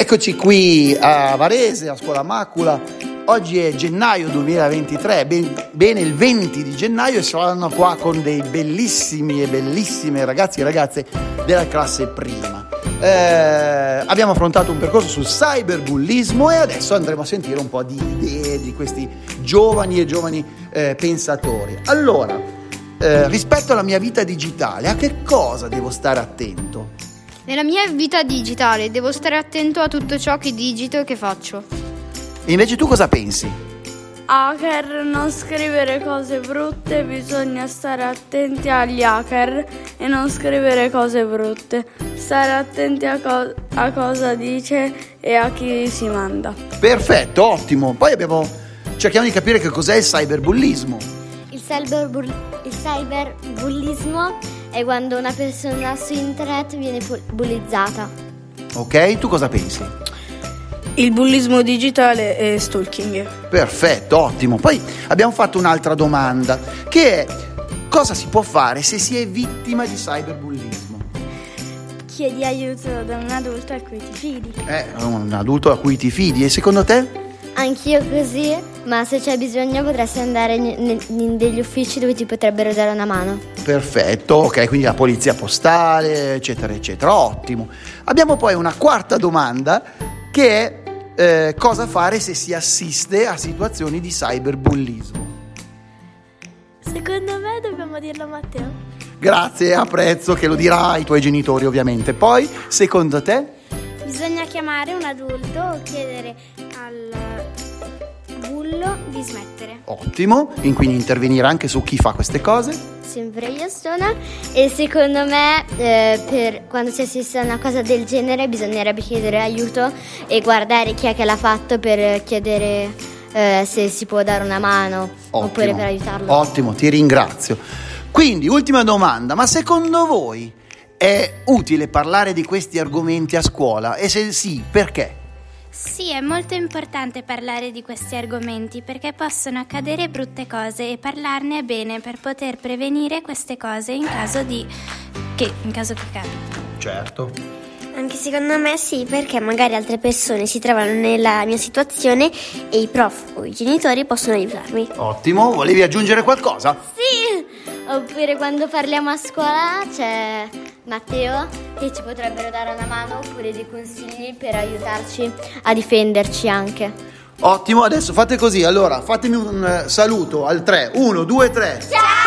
Eccoci qui a Varese, a Scuola Macula. Oggi è gennaio 2023, bene il 20 di gennaio, e saranno qua con dei bellissimi e bellissime ragazzi e ragazze della classe prima. Abbiamo affrontato un percorso sul cyberbullismo e adesso andremo a sentire un po' di idee di questi giovani pensatori. Allora, rispetto alla mia vita digitale, a che cosa devo stare attento? Nella mia vita digitale devo stare attento a tutto ciò che digito e che faccio. E invece tu cosa pensi? Hacker, non scrivere cose brutte, bisogna stare attenti agli hacker e non scrivere cose brutte. Stare attenti a cosa dice e a chi si manda. Perfetto, ottimo. Poi cerchiamo di capire che cos'è il cyberbullismo. Il cyberbullismo è quando una persona su internet viene bullizzata. Ok, tu cosa pensi? Il bullismo digitale è stalking. Perfetto, ottimo. Poi abbiamo fatto un'altra domanda, che è: cosa si può fare se si è vittima di cyberbullismo? Chiedi aiuto da un adulto a cui ti fidi. Un adulto a cui ti fidi. E secondo te? Anch'io così, ma se c'è bisogno potresti andare in degli uffici dove ti potrebbero dare una mano. Perfetto, ok, quindi la polizia postale, eccetera, eccetera. Ottimo. Abbiamo poi una quarta domanda, che è cosa fare se si assiste a situazioni di cyberbullismo. Secondo me dobbiamo dirlo a Matteo. Grazie, apprezzo che lo dirà ai tuoi genitori, ovviamente. Poi, secondo te? Bisogna chiamare un adulto o chiedere al bullo di smettere. Ottimo, e quindi intervenire anche su chi fa queste cose. Sempre io sono. E secondo me per quando si assiste a una cosa del genere bisognerebbe chiedere aiuto e guardare chi è che l'ha fatto per chiedere se si può dare una mano. Ottimo. Oppure per aiutarlo. Ottimo, ti ringrazio. Quindi, ultima domanda, ma secondo voi è utile parlare di questi argomenti a scuola? E se sì, perché? Sì, è molto importante parlare di questi argomenti perché possono accadere brutte cose e parlarne è bene per poter prevenire queste cose in caso che capiti. Certo. Anche secondo me sì, perché magari altre persone si trovano nella mia situazione e i prof o i genitori possono aiutarmi. Ottimo, volevi aggiungere qualcosa? Sì! Oppure quando parliamo a scuola c'è Matteo che ci potrebbero dare una mano oppure dei consigli per aiutarci a difenderci anche. Ottimo, adesso fate così, allora fatemi un saluto al 3, 1, 2, 3. Ciao!